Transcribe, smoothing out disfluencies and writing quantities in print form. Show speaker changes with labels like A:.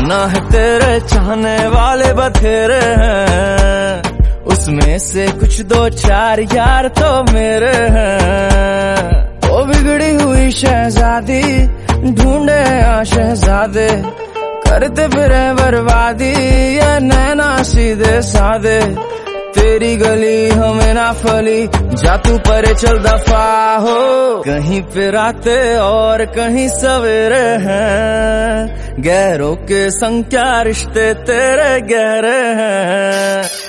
A: सुना है तेरे चाहने वाले बथेरे हैं, उसमें से कुछ दो चार यार तो मेरे हैं। वो बिगड़ी हुई शहजादी ढूंढे आ शहजादे, करते फिरे बर्बादी ये नैना सीधे सादे। तेरी गली हमें ना फली, जा तू परे चल दफा हो। कहीं पे रातें और कहीं सवेरे हैं, गहरों के संग क्या रिश्ते तेरे गहरे हैं।